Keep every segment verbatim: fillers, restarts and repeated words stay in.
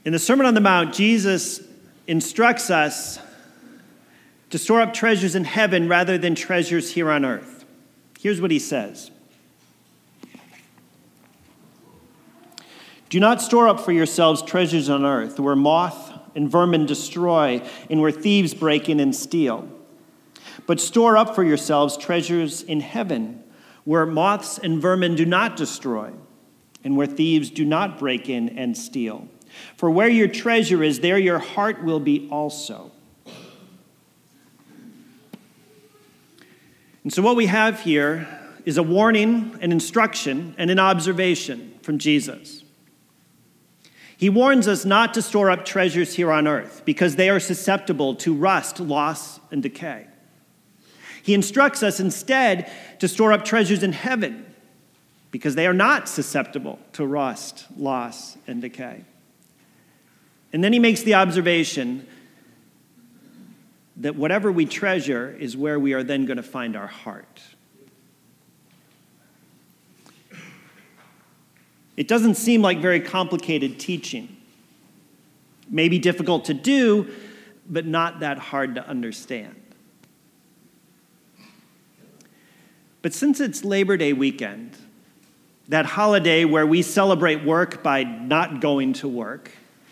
In the Sermon on the Mount, Jesus instructs us to store up treasures in heaven rather than treasures here on earth. Here's what he says. Do not store up for yourselves treasures on earth, where moth and vermin destroy, and where thieves break in and steal. But store up for yourselves treasures in heaven, where moths and vermin do not destroy, and where thieves do not break in and steal. For where your treasure is, there your heart will be also. And so what we have here is a warning, an instruction, and an observation from Jesus. He warns us not to store up treasures here on earth because they are susceptible to rust, loss, and decay. He instructs us instead to store up treasures in heaven because they are not susceptible to rust, loss, and decay. And then he makes the observation that whatever we treasure is where we are then going to find our heart. It doesn't seem like very complicated teaching. Maybe difficult to do, but not that hard to understand. But since it's Labor Day weekend, that holiday where we celebrate work by not going to work,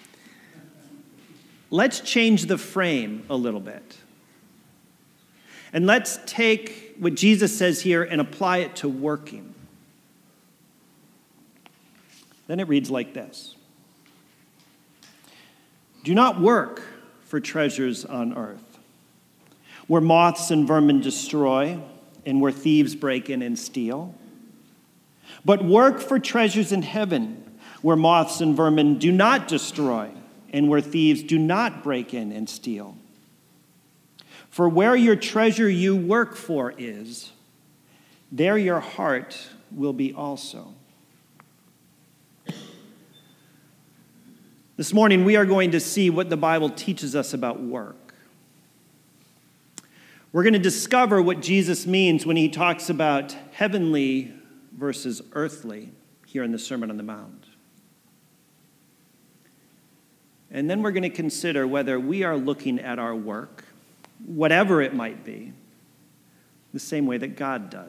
let's change the frame a little bit. And let's take what Jesus says here and apply it to working. Then it reads like this. Do not work for treasures on earth, where moths and vermin destroy, and where thieves break in and steal. But work for treasures in heaven, where moths and vermin do not destroy, and where thieves do not break in and steal. For where your treasure you work for is, there your heart will be also. This morning, we are going to see what the Bible teaches us about work. We're going to discover what Jesus means when he talks about heavenly versus earthly here in the Sermon on the Mount. And then we're going to consider whether we are looking at our work, whatever it might be, the same way that God does.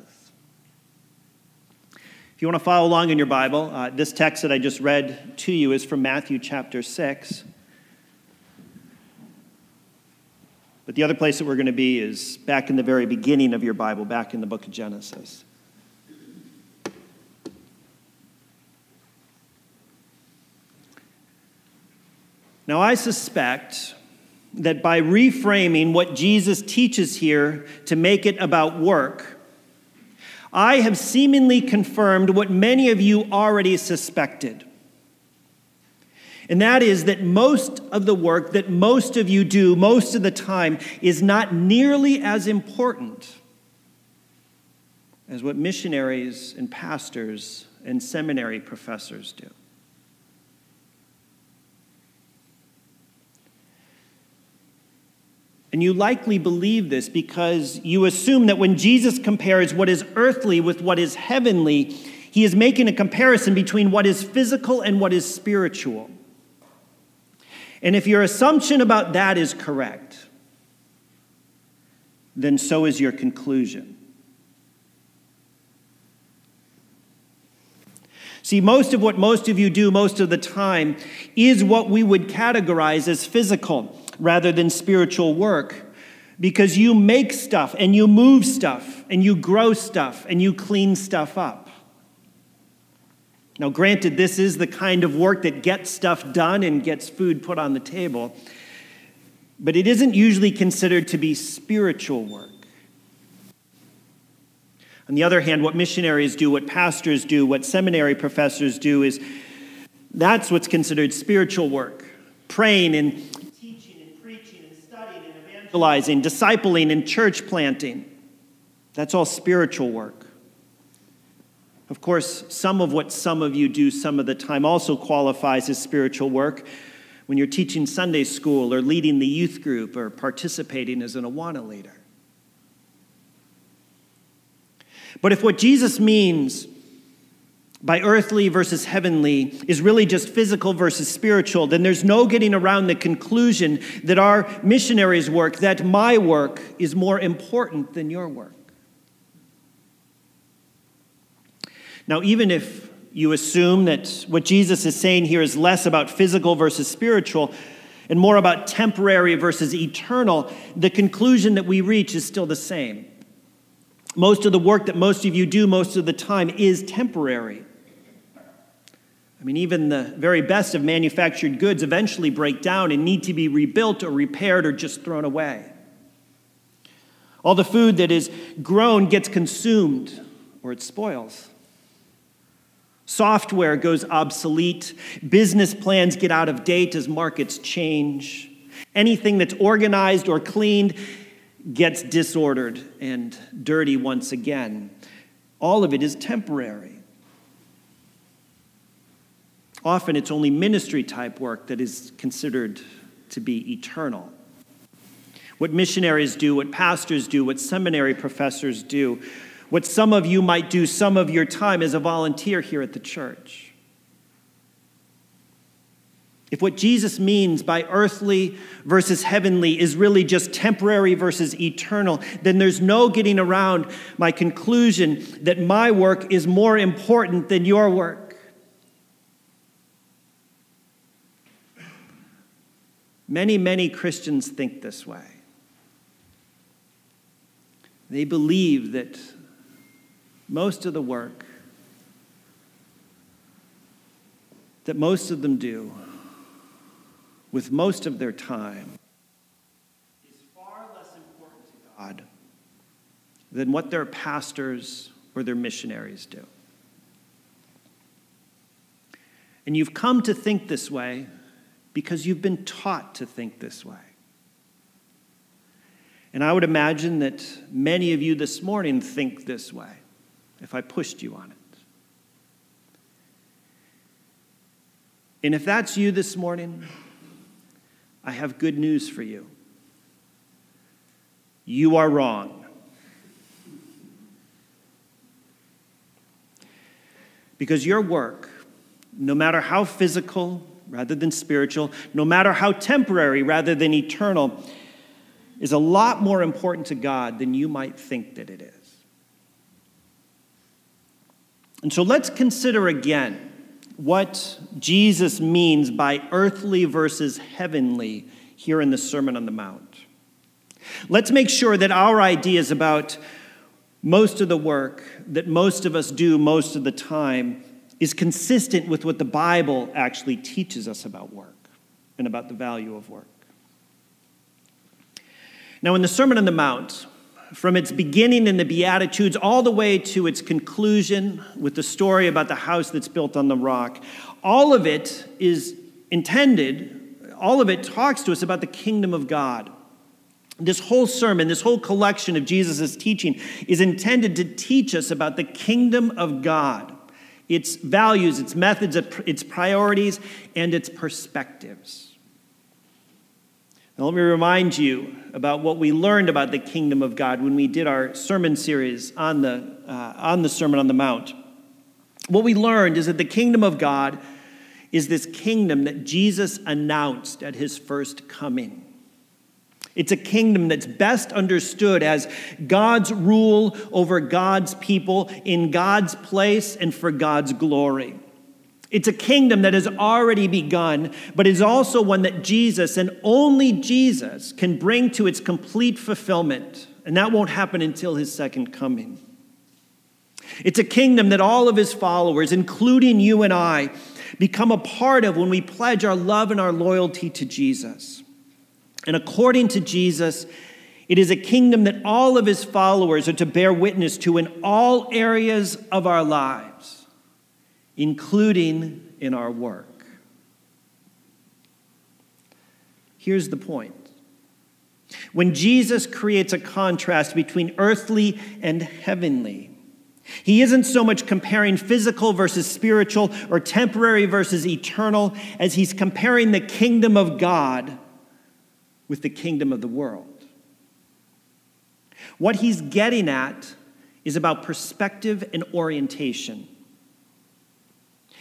If you want to follow along in your Bible, uh, this text that I just read to you is from Matthew chapter six. But the other place that we're going to be is back in the very beginning of your Bible, back in the book of Genesis. Now, I suspect that by reframing what Jesus teaches here to make it about work, I have seemingly confirmed what many of you already suspected. And that is that most of the work that most of you do most of the time is not nearly as important as what missionaries and pastors and seminary professors do. And you likely believe this because you assume that when Jesus compares what is earthly with what is heavenly, he is making a comparison between what is physical and what is spiritual. And if your assumption about that is correct, then so is your conclusion. See, most of what most of you do most of the time is what we would categorize as physical rather than spiritual work, because you make stuff and you move stuff and you grow stuff and you clean stuff up. Now, granted, this is the kind of work that gets stuff done and gets food put on the table, but it isn't usually considered to be spiritual work. On the other hand, what missionaries do, what pastors do, what seminary professors do is that's what's considered spiritual work. Praying and teaching and preaching and studying and evangelizing, discipling and church planting. That's all spiritual work. Of course, some of what some of you do some of the time also qualifies as spiritual work when you're teaching Sunday school or leading the youth group or participating as an Awana leader. But if what Jesus means by earthly versus heavenly is really just physical versus spiritual, then there's no getting around the conclusion that our missionaries' work, that my work, is more important than your work. Now, even if you assume that what Jesus is saying here is less about physical versus spiritual and more about temporary versus eternal, the conclusion that we reach is still the same. Most of the work that most of you do most of the time is temporary. I mean, even the very best of manufactured goods eventually break down and need to be rebuilt or repaired or just thrown away. All the food that is grown gets consumed or it spoils. Software goes obsolete. Business plans get out of date as markets change. Anything that's organized or cleaned gets disordered and dirty once again. All of it is temporary. Often it's only ministry type work that is considered to be eternal. What missionaries do, what pastors do, what seminary professors do, what some of you might do some of your time as a volunteer here at the church. If what Jesus means by earthly versus heavenly is really just temporary versus eternal, then there's no getting around my conclusion that my work is more important than your work. Many, many Christians think this way. They believe that most of the work that most of them do with most of their time is far less important to God than what their pastors or their missionaries do. And you've come to think this way because you've been taught to think this way. And I would imagine that many of you this morning think this way, if I pushed you on it. And if that's you this morning, I have good news for you. You are wrong. Because your work, no matter how physical rather than spiritual, no matter how temporary rather than eternal, is a lot more important to God than you might think that it is. And so let's consider again what Jesus means by earthly versus heavenly here in the Sermon on the Mount. Let's make sure that our ideas about most of the work that most of us do most of the time is consistent with what the Bible actually teaches us about work and about the value of work. Now, in the Sermon on the Mount, from its beginning in the Beatitudes all the way to its conclusion with the story about the house that's built on the rock, all of it is intended, all of it talks to us about the kingdom of God. This whole sermon, this whole collection of Jesus' teaching is intended to teach us about the kingdom of God, its values, its methods, its priorities, and its perspectives. Now, let me remind you about what we learned about the kingdom of God when we did our sermon series on the, uh, on the Sermon on the Mount. What we learned is that the kingdom of God is this kingdom that Jesus announced at his first coming. It's a kingdom that's best understood as God's rule over God's people in God's place and for God's glory. It's a kingdom that has already begun, but is also one that Jesus and only Jesus can bring to its complete fulfillment, and that won't happen until his second coming. It's a kingdom that all of his followers, including you and I, become a part of when we pledge our love and our loyalty to Jesus. And according to Jesus, it is a kingdom that all of his followers are to bear witness to in all areas of our lives, including in our work. Here's the point. When Jesus creates a contrast between earthly and heavenly, he isn't so much comparing physical versus spiritual or temporary versus eternal as he's comparing the kingdom of God with the kingdom of the world. What he's getting at is about perspective and orientation.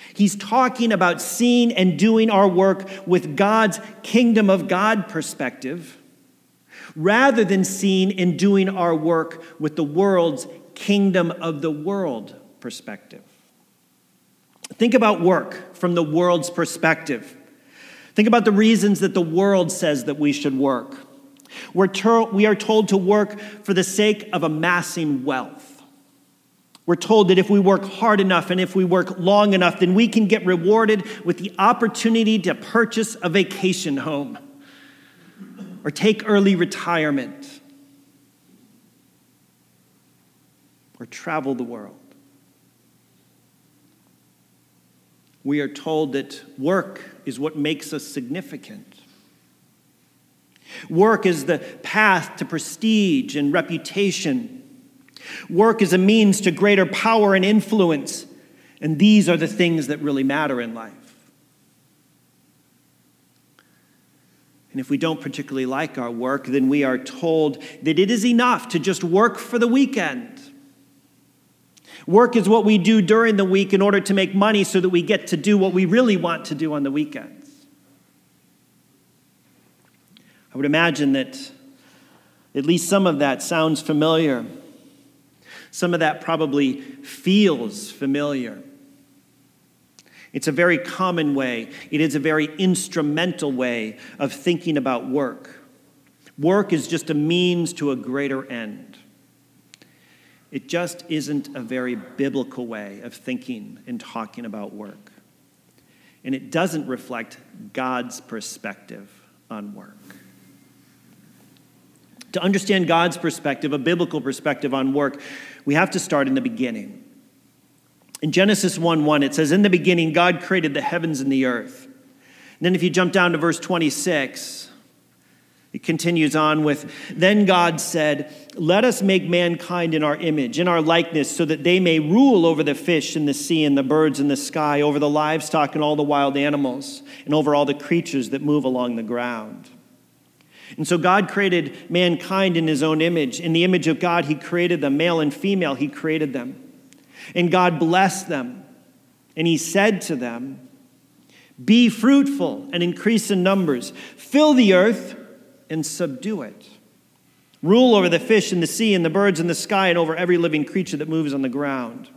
He's talking about seeing and doing our work with God's kingdom of God perspective, rather than seeing and doing our work with the world's kingdom of the world perspective. Think about work from the world's perspective. Think about the reasons that the world says that we should work. We're ter- we are told to work for the sake of amassing wealth. We're told that if we work hard enough and if we work long enough, then we can get rewarded with the opportunity to purchase a vacation home or take early retirement or travel the world. We are told that work is what makes us significant. Work is the path to prestige and reputation. Work is a means to greater power and influence, and these are the things that really matter in life. And if we don't particularly like our work, then we are told that it is enough to just work for the weekend. Work is what we do during the week in order to make money so that we get to do what we really want to do on the weekends. I would imagine that at least some of that sounds familiar. Some of that probably feels familiar. It's a very common way. It is a very instrumental way of thinking about work. Work is just a means to a greater end. It just isn't a very biblical way of thinking and talking about work. And it doesn't reflect God's perspective on work. To understand God's perspective, a biblical perspective on work, we have to start in the beginning. In Genesis one one, it says, "In the beginning, God created the heavens and the earth." And then if you jump down to verse twenty-six, it continues on with, "Then God said, 'Let us make mankind in our image, in our likeness, so that they may rule over the fish in the sea and the birds in the sky, over the livestock and all the wild animals, and over all the creatures that move along the ground.'" And so God created mankind in his own image. In the image of God, he created them. Male and female, he created them. And God blessed them. And he said to them, "Be fruitful and increase in numbers. Fill the earth and subdue it. Rule over the fish in the sea and the birds in the sky and over every living creature that moves on the ground."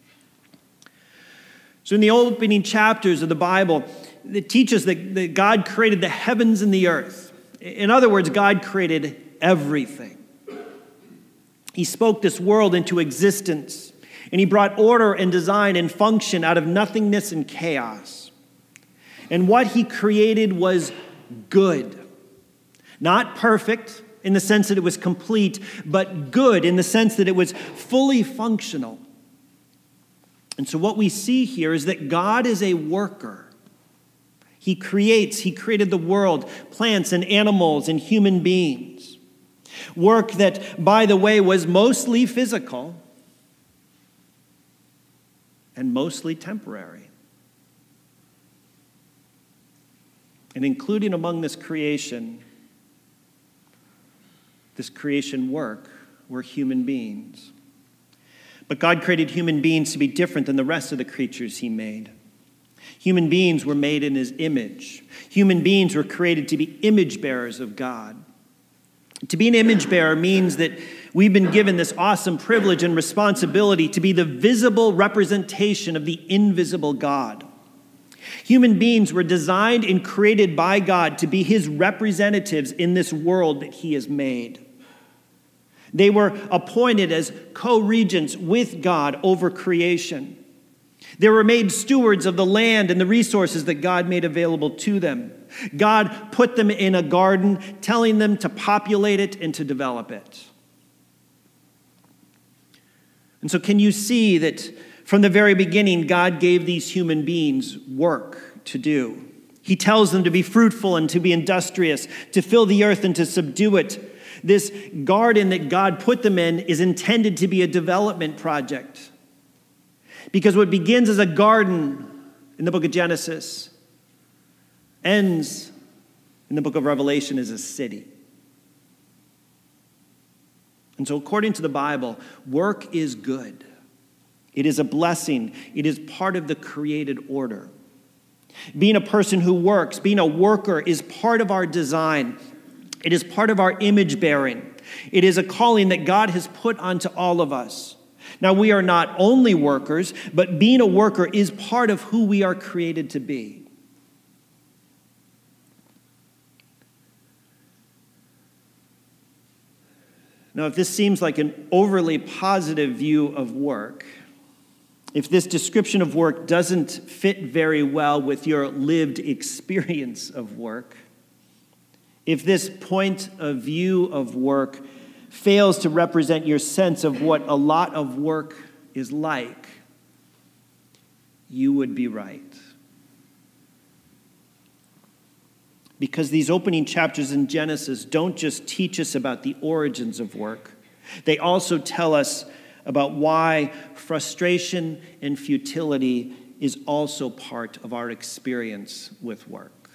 So in the opening chapters of the Bible, it teaches that, that God created the heavens and the earth. In other words, God created everything. He spoke this world into existence, and he brought order and design and function out of nothingness and chaos. And what he created was good. Not perfect in the sense that it was complete, but good in the sense that it was fully functional. And so what we see here is that God is a worker. He creates, he created the world, plants and animals and human beings. Work that, by the way, was mostly physical and mostly temporary. And including among this creation, this creation work, were human beings. But God created human beings to be different than the rest of the creatures he made. Human beings were made in his image. Human beings were created to be image bearers of God. To be an image bearer means that we've been given this awesome privilege and responsibility to be the visible representation of the invisible God. Human beings were designed and created by God to be his representatives in this world that he has made. They were appointed as co-regents with God over creation. They were made stewards of the land and the resources that God made available to them. God put them in a garden, telling them to populate it and to develop it. And so can you see that from the very beginning, God gave these human beings work to do? He tells them to be fruitful and to be industrious, to fill the earth and to subdue it. This garden that God put them in is intended to be a development project. Because what begins as a garden in the book of Genesis ends in the book of Revelation as a city. And so according to the Bible, work is good. It is a blessing. It is part of the created order. Being a person who works, being a worker, is part of our design. It is part of our image bearing. It is a calling that God has put onto all of us. Now, we are not only workers, but being a worker is part of who we are created to be. Now, if this seems like an overly positive view of work, if this description of work doesn't fit very well with your lived experience of work, if this point of view of work fails to represent your sense of what a lot of work is like, you would be right. Because these opening chapters in Genesis don't just teach us about the origins of work, they also tell us about why frustration and futility is also part of our experience with work.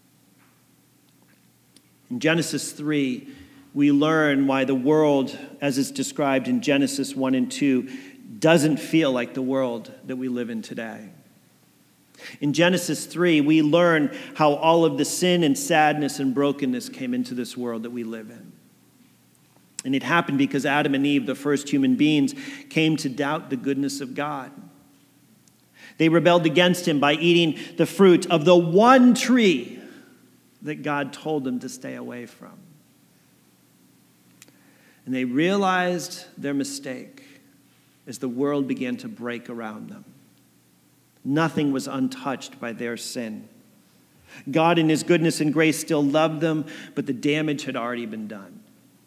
In Genesis three, we learn why the world, as is described in Genesis one and two, doesn't feel like the world that we live in today. In Genesis three, we learn how all of the sin and sadness and brokenness came into this world that we live in. And it happened because Adam and Eve, the first human beings, came to doubt the goodness of God. They rebelled against him by eating the fruit of the one tree that God told them to stay away from. And they realized their mistake as the world began to break around them. Nothing was untouched by their sin. God in his goodness and grace still loved them, but the damage had already been done.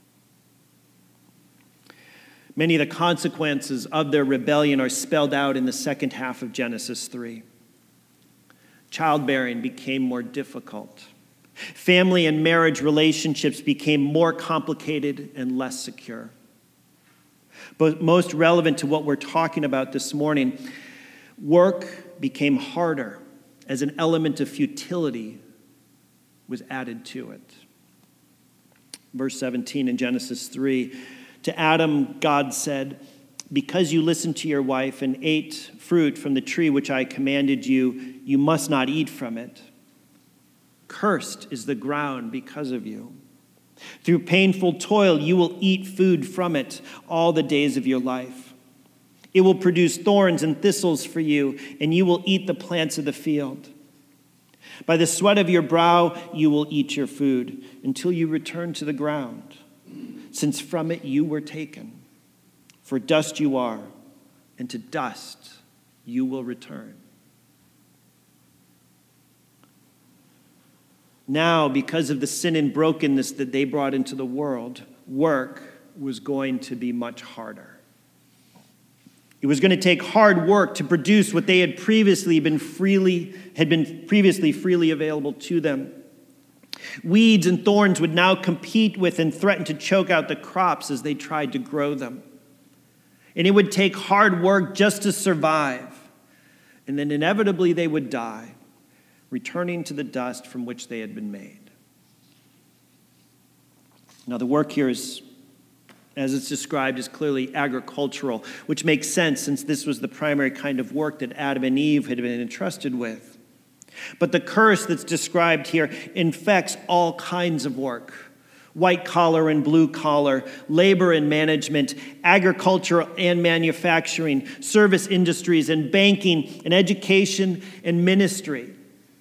Many of the consequences of their rebellion are spelled out in the second half of Genesis three. Childbearing became more difficult. Family and marriage relationships became more complicated and less secure. But most relevant to what we're talking about this morning, work became harder as an element of futility was added to it. Verse seventeen in Genesis three, to Adam, God said, "Because you listened to your wife and ate fruit from the tree which I commanded you, you must not eat from it. Cursed is the ground because of you. Through painful toil, you will eat food from it all the days of your life. It will produce thorns and thistles for you, and you will eat the plants of the field. By the sweat of your brow, you will eat your food until you return to the ground, since from it you were taken. For dust you are, and to dust you will return." Now, because of the sin and brokenness that they brought into the world, work was going to be much harder. It was going to take hard work to produce what they had previously been freely had been previously freely available to them. Weeds and thorns would now compete with and threaten to choke out the crops as they tried to grow them. And it would take hard work just to survive. And then inevitably they would die, returning to the dust from which they had been made. Now the work here is, as it's described, is clearly agricultural, which makes sense since this was the primary kind of work that Adam and Eve had been entrusted with. But the curse that's described here infects all kinds of work: white collar and blue collar, labor and management, agriculture and manufacturing, service industries and banking and education and ministry.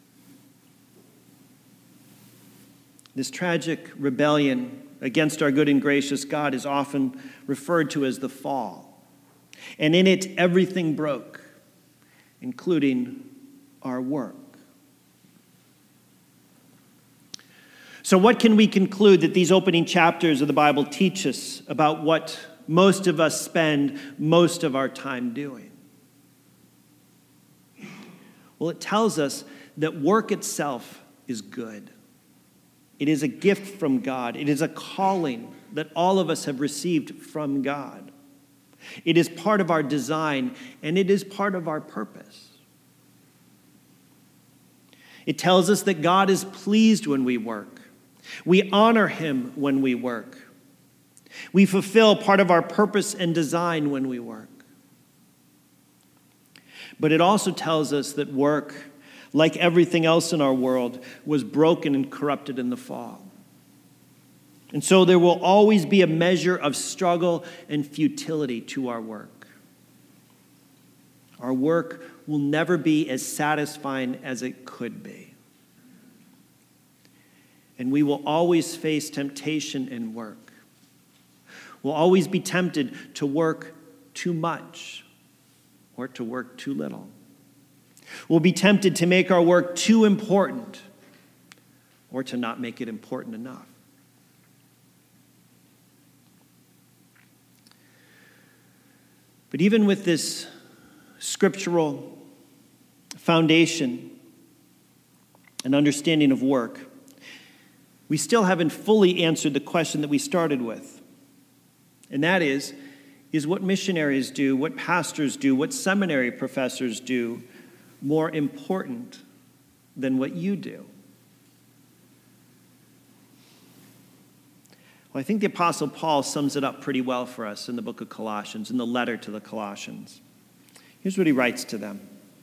This tragic rebellion against our good and gracious God is often referred to as the fall. And in it, everything broke, including our work. So what can we conclude that these opening chapters of the Bible teach us about what most of us spend most of our time doing? Well, it tells us that work itself is good. It is a gift from God. It is a calling that all of us have received from God. It is part of our design, and it is part of our purpose. It tells us that God is pleased when we work. We honor him when we work. We fulfill part of our purpose and design when we work. But it also tells us that work, like everything else in our world, was broken and corrupted in the fall. And so there will always be a measure of struggle and futility to our work. Our work will never be as satisfying as it could be. And we will always face temptation in work. We'll always be tempted to work too much or to work too little. We'll be tempted to make our work too important or to not make it important enough. But even with this scriptural foundation and understanding of work, we still haven't fully answered the question that we started with. And that is, is what missionaries do, what pastors do, what seminary professors do more important than what you do? Well, I think the Apostle Paul sums it up pretty well for us in the book of Colossians, in the letter to the Colossians. Here's what he writes to them.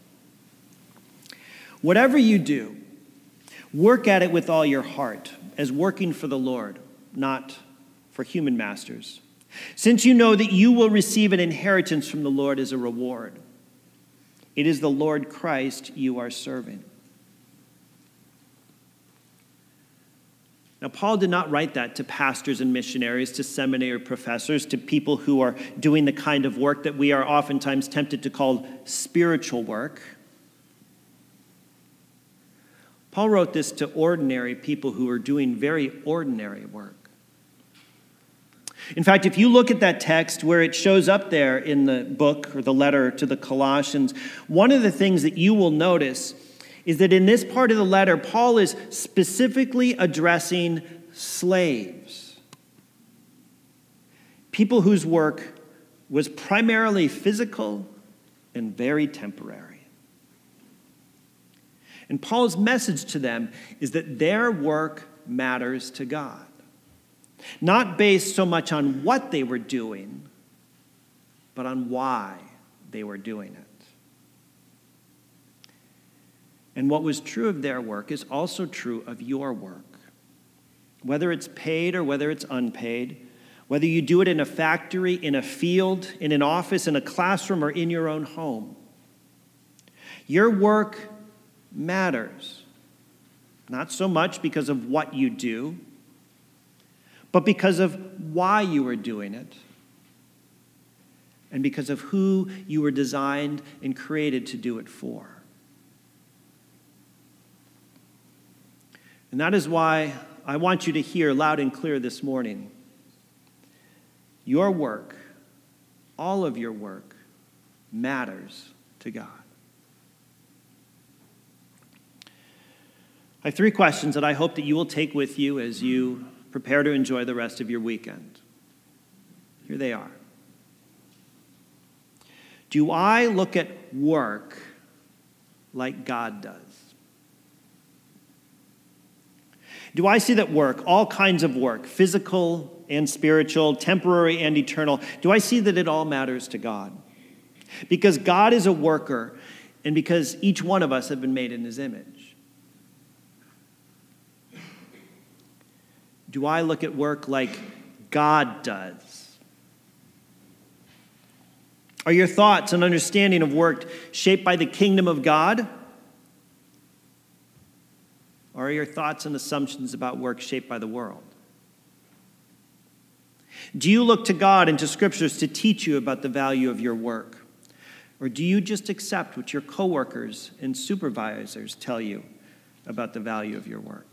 Whatever you do, work at it with all your heart, as working for the Lord, not for human masters, since you know that you will receive an inheritance from the Lord as a reward. It is the Lord Christ you are serving. Now, Paul did not write that to pastors and missionaries, to seminary professors, to people who are doing the kind of work that we are oftentimes tempted to call spiritual work. Paul wrote this to ordinary people who are doing very ordinary work. In fact, if you look at that text where it shows up there in the book or the letter to the Colossians, one of the things that you will notice is that in this part of the letter, Paul is specifically addressing slaves, people whose work was primarily physical and very temporary. And Paul's message to them is that their work matters to God, not based so much on what they were doing, but on why they were doing it. And what was true of their work is also true of your work. Whether it's paid or whether it's unpaid, whether you do it in a factory, in a field, in an office, in a classroom, or in your own home, your work matters. Not so much because of what you do, but because of why you are doing it, and because of who you were designed and created to do it for. And that is why I want you to hear loud and clear this morning. Your work, all of your work, matters to God. I have three questions that I hope that you will take with you as you prepare to enjoy the rest of your weekend. Here they are. Do I look at work like God does? Do I see that work, all kinds of work, physical and spiritual, temporary and eternal, do I see that it all matters to God? Because God is a worker, and because each one of us have been made in his image. Do I look at work like God does? Are your thoughts and understanding of work shaped by the kingdom of God? Or are your thoughts and assumptions about work shaped by the world? Do you look to God and to scriptures to teach you about the value of your work? Or do you just accept what your coworkers and supervisors tell you about the value of your work?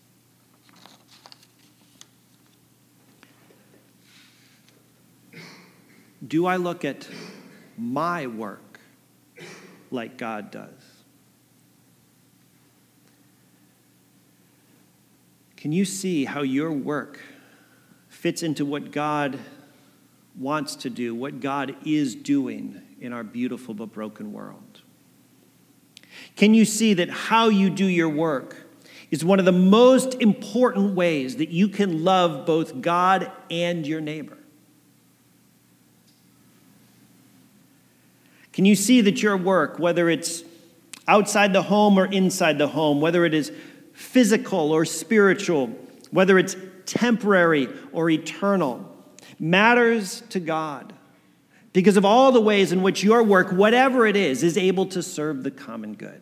Do I look at my work like God does? Can you see how your work fits into what God wants to do, what God is doing in our beautiful but broken world? Can you see that how you do your work is one of the most important ways that you can love both God and your neighbor? Can you see that your work, whether it's outside the home or inside the home, whether it is physical or spiritual, whether it's temporary or eternal, matters to God because of all the ways in which your work, whatever it is, is able to serve the common good?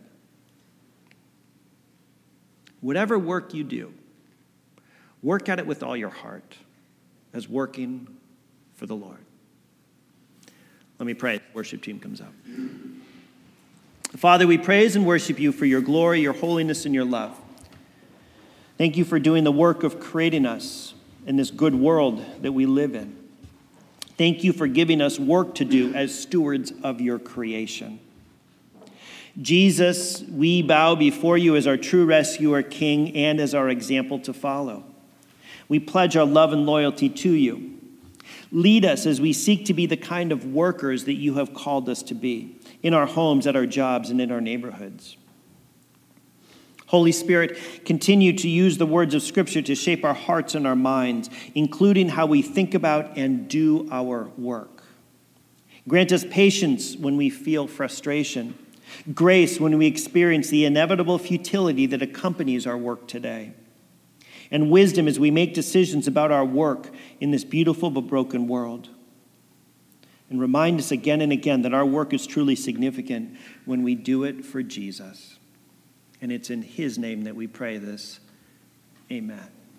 Whatever work you do, work at it with all your heart as working for the Lord. Let me pray. The worship team comes up. Father, we praise and worship you for your glory, your holiness, and your love. Thank you for doing the work of creating us in this good world that we live in. Thank you for giving us work to do as stewards of your creation. Jesus, we bow before you as our true rescuer, King, and as our example to follow. We pledge our love and loyalty to you. Lead us as we seek to be the kind of workers that you have called us to be, in our homes, at our jobs, and in our neighborhoods. Holy Spirit, continue to use the words of Scripture to shape our hearts and our minds, including how we think about and do our work. Grant us patience when we feel frustration, grace when we experience the inevitable futility that accompanies our work today, and wisdom as we make decisions about our work in this beautiful but broken world. And remind us again and again that our work is truly significant when we do it for Jesus. And it's in his name that we pray this. Amen.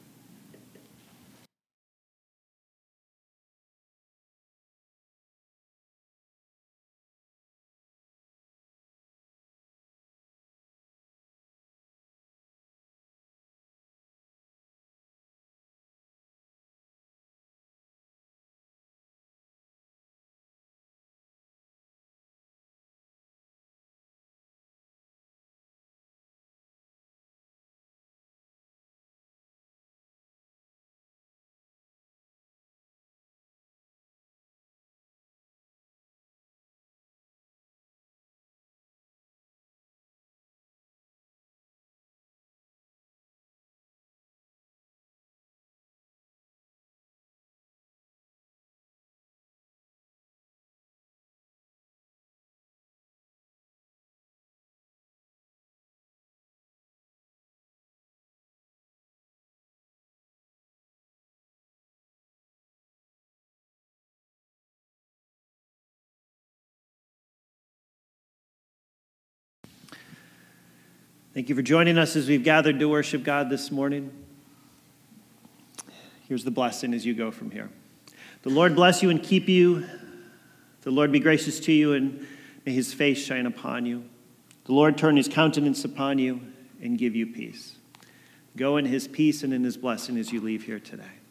Thank you for joining us as we've gathered to worship God this morning. Here's the blessing as you go from here. The Lord bless you and keep you. The Lord be gracious to you and may his face shine upon you. The Lord turn his countenance upon you and give you peace. Go in his peace and in his blessing as you leave here today.